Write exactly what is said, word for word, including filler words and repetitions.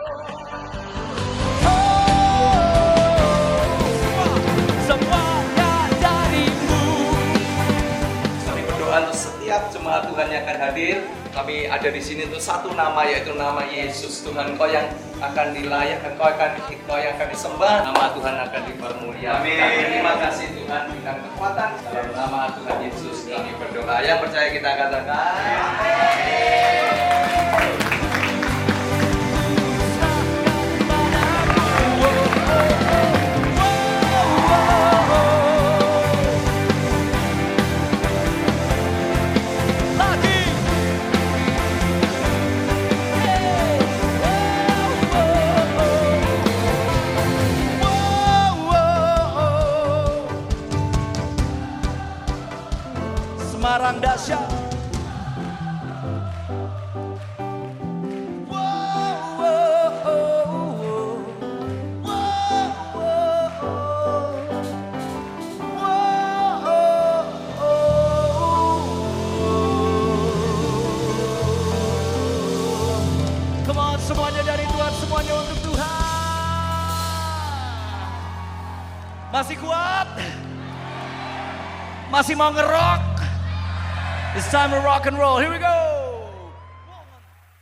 Untuk setiap jemaat Tuhan yang akan hadir, kami ada di sini untuk satu nama, yaitu nama Yesus. Tuhan, Kau yang akan dilayakkan, Kau akan Kau yang akan disembah, nama Tuhan akan dipermuliakan. Amin. Terima kasih Tuhan, berikan kekuatan dalam nama Tuhan Yesus. Kami berdoa. Yang percaya kita katakan. Amin. Semarang dahsyat. Come on, semuanya dari Tuhan, semuanya untuk Tuhan. Masih kuat? Masih mau ngerok? It's time to rock and roll. Here we go.